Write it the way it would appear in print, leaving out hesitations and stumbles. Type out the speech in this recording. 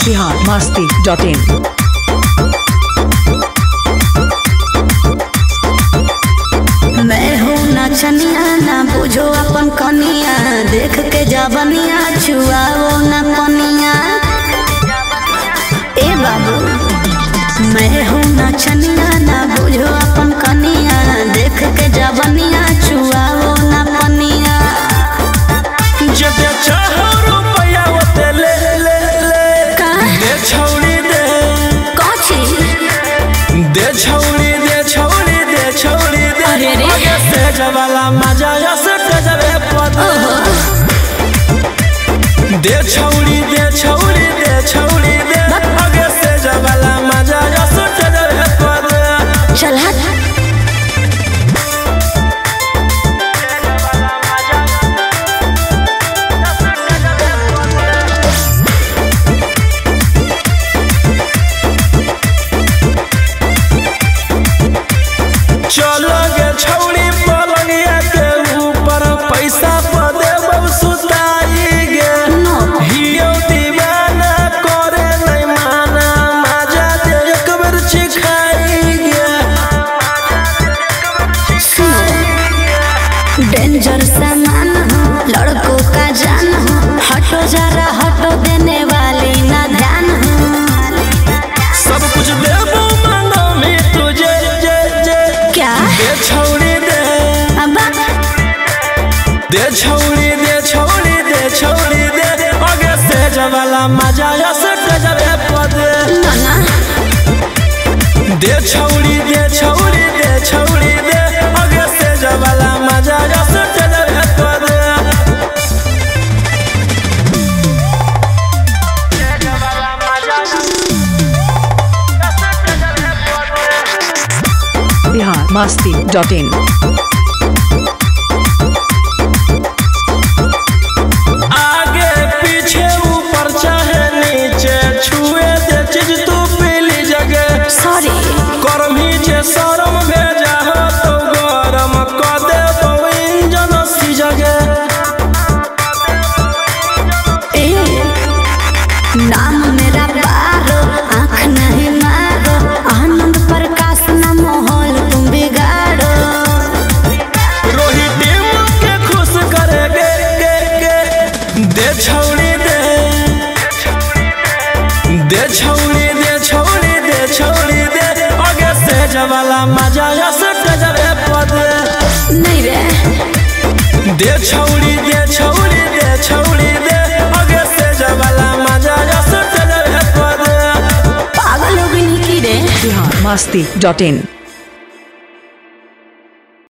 biharmasti.in। मैं हूँ नचनिया ना बुझो अपन कनिया, देख के जबनिया छुआओ ना पनिया। ए बाबू मैं हूँ नचनिया ना बुझो अपन कनिया, देख के जबनिया छुआओ ना पनिया। जब चाहो रुपया ओते ले ले ले का दे छौड़ी दे कौची दे छौड़ी दे छौड़ी दे छौड़ी दे अरे रे। आगे से जवाला मजा यस गजबे पद दे छौड़ी दे छौड़ी दे छौड़ी दे आगे से जवाला मजा यस गजबे पद चल हट। चलो गे छौड़ी पलंगिया के ऊपर पैसा पदे बहु सुताई गे हियो दीवाना करे नहीं माना मजा दे एक बार चिखाई गे सुनो डेंजर सामान हो, लड़कों का जान हो, हटो जरा हटो, देने वाली ना ध्यान हो। सब कुछ देबो मांगो में तुझे जे जे क्या दे छौड़ी दे अब दे छौड़ी दे छौड़ी दे छौड़ी दे आगे से जवाला मजा यस गजबे पद नाना दे छौड़ी दे छौड़ी दे छौड़ी दे आगे से जवाला मजा यस गजबे पद biharmasti.in। आगे पीछे ऊपर चाहे नीचे छुए दे चीज तू पीली जगह सॉरी करमी जे शरम भेजा हो तो गरम क दे इंजन सी जगह ए नाम मेरा बारो, आँख नहीं मारो, आनंद प्रकाश ना माहौल तुम बिगाड़ो। रोहित के खुश करे गे गे गे दे छौड़ी दे दे छौड़ी दे छौड़ी दे छौड़ी दे आगे से जवाला मजा यस गजबे पद नहीं रे दे छौड़ी दे छौड़ी दे छौड़ी दे आगे से जवाला मजा यस गजबे पद पागल हो गई की रे। biharmasti.in।